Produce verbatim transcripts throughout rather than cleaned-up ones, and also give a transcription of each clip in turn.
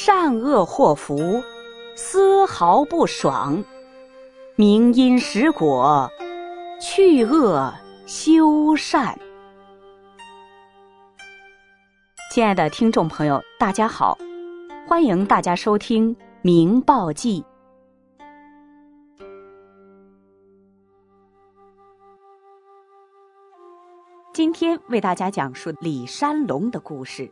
善恶祸福，丝毫不爽。明因实果，去恶修善。亲爱的听众朋友，大家好，欢迎大家收听《明报记》。今天为大家讲述李山龙的故事。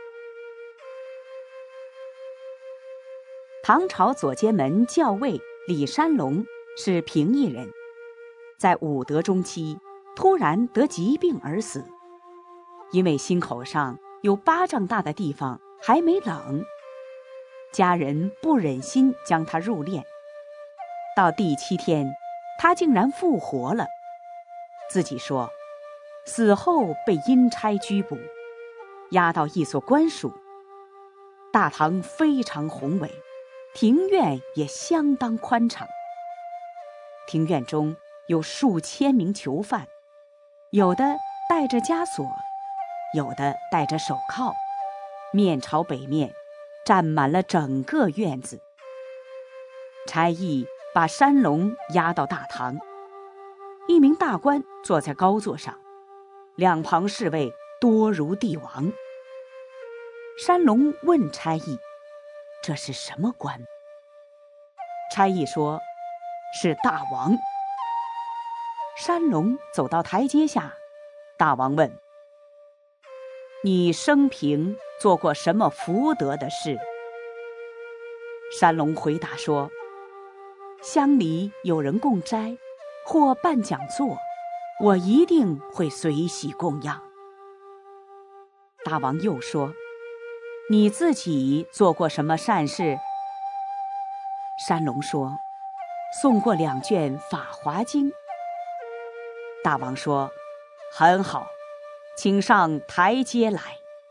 唐朝左监门校尉李山龙是平邑人，在武德中期突然得疾病而死，因为心口上有巴掌大的地方还没冷，家人不忍心将他入殓。到第七天，他竟然复活了，自己说死后被阴差拘捕，押到一所官署。大堂非常宏伟，庭院也相当宽敞。庭院中有数千名囚犯，有的戴着枷锁，有的戴着手铐，面朝北面，站满了整个院子。差役把山龙押到大堂，一名大官坐在高座上，两旁侍卫多如帝王。山龙问差役：“这是什么官？”差役说：“是大王。”山龙走到台阶下，大王问：“你生平做过什么福德的事？”山龙回答说：“乡里有人供斋或办讲座，我一定会随喜供养。”大王又说：“你自己做过什么善事？”山龙说：“送过两卷《法华经》。”大王说：“很好，请上台阶来。”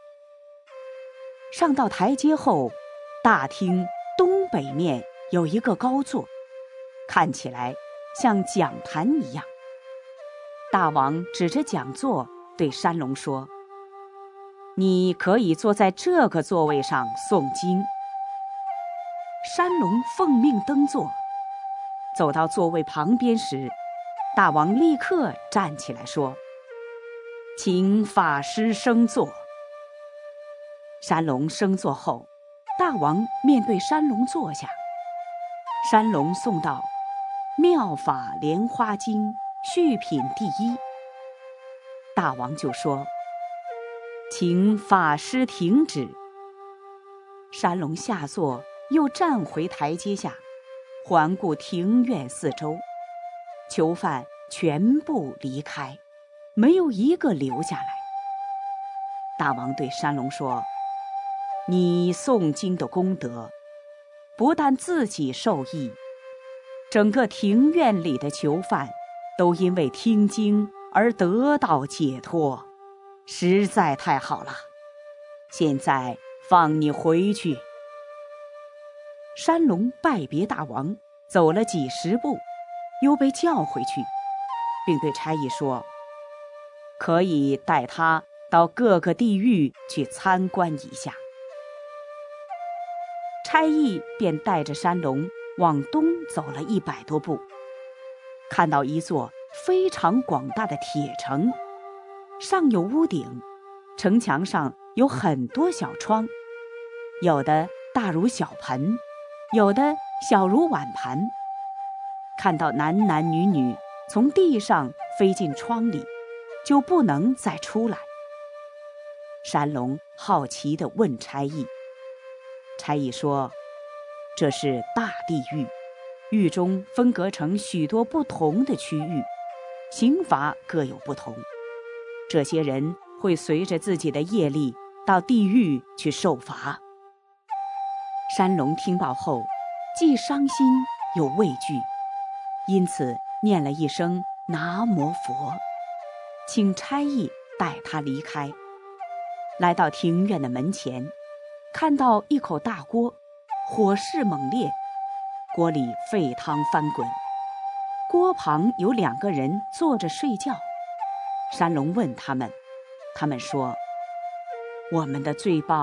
上到台阶后，大厅东北面有一个高座，看起来像讲坛一样。大王指着讲座对山龙说：“你可以坐在这个座位上诵经。”山龙奉命登座，走到座位旁边时，大王立刻站起来说：“请法师升座。”山龙升座后，大王面对山龙坐下。山龙诵到《妙法莲花经》序品第一，大王就说：“请法师停止。”山龙下座，又站回台阶下，环顾庭院四周，囚犯全部离开，没有一个留下来。大王对山龙说：“你诵经的功德，不但自己受益，整个庭院里的囚犯都因为听经而得到解脱，实在太好了。现在放你回去。”山龙拜别大王，走了几十步，又被叫回去，并对差役说：“可以带他到各个地狱去参观一下。”差役便带着山龙往东走了一百多步，看到一座非常广大的铁城，上有屋顶，城墙上有很多小窗，有的大如小盆，有的小如碗盘。看到男男女女从地上飞进窗里，就不能再出来。山龙好奇地问差役，差役说：“这是大地狱，狱中分隔成许多不同的区域，刑罚各有不同。这些人会随着自己的业力到地狱去受罚。”山龙听到后，既伤心又畏惧，因此念了一声南无佛，请差役带他离开。来到庭院的门前，看到一口大锅，火势猛烈，锅里沸汤翻滚，锅旁有两个人坐着睡觉。山龙问他们，他们说：“我们的罪报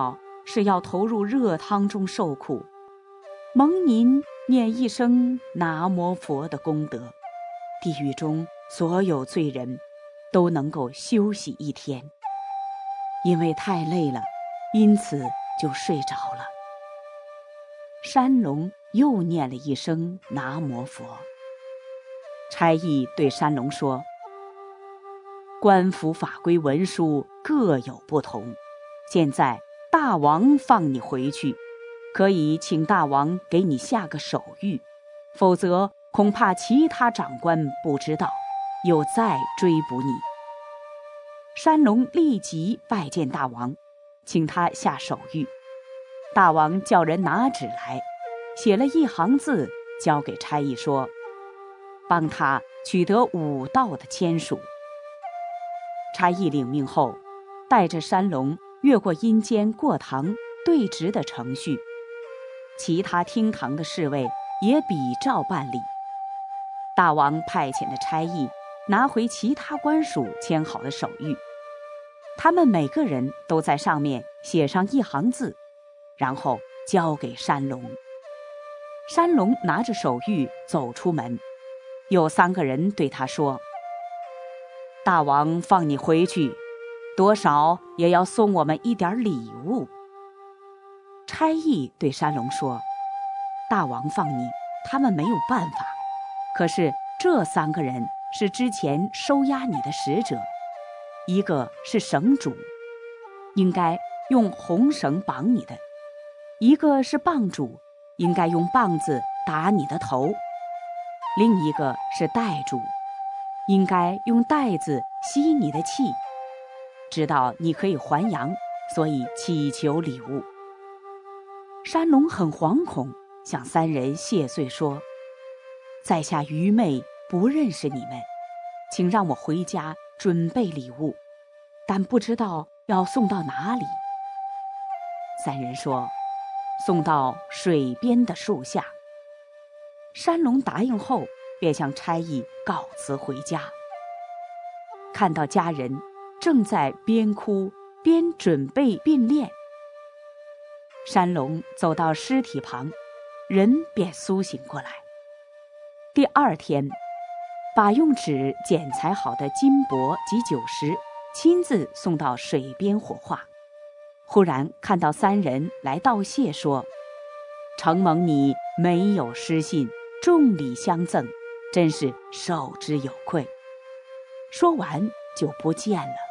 是要投入热汤中受苦，蒙您念一声南无佛的功德，地狱中所有罪人都能够休息一天。因为太累了，因此就睡着了。山龙又念了一声南无佛。差役对山龙说：官府法规文书各有不同，现在大王放你回去，可以请大王给你下个手谕，否则恐怕其他长官不知道，又再追捕你。山龙立即拜见大王，请他下手谕。大王叫人拿纸来，写了一行字，交给差役说：帮他取得武道的签署。差役领命后，带着山龙越过阴间过堂对质的程序，其他厅堂的侍卫也比照办理。大王派遣的差役拿回其他官署签好的手谕，他们每个人都在上面写上一行字，然后交给山龙。山龙拿着手谕走出门，有三个人对他说：大王放你回去，多少也要送我们一点礼物。差役对山龙说：大王放你，他们没有办法，可是这三个人是之前收押你的使者，一个是绳主，应该用红绳绑你的；一个是棒主，应该用棒子打你的头；另一个是袋主，应该用袋子吸你的气，知道你可以还阳，所以祈求礼物。山龙很惶恐，向三人谢罪说：在下愚昧，不认识你们，请让我回家准备礼物，但不知道要送到哪里。三人说：送到水边的树下。山龙答应后，便向差役告辞回家。看到家人正在边哭边准备并列，山龙走到尸体旁，人便苏醒过来。第二天，把用纸剪裁好的金箔及酒食亲自送到水边火化。忽然看到三人来道谢，说：承蒙你没有失信，重礼相赠，真是受之有愧。说完就不见了。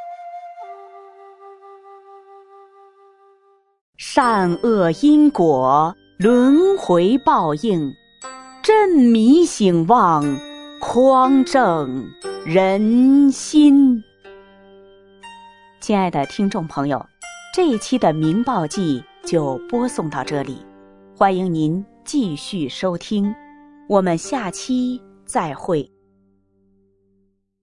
善恶因果，轮回报应，振迷醒望，匡正人心。亲爱的听众朋友，这一期的《明报记》就播送到这里，欢迎您继续收听，我们下期再会。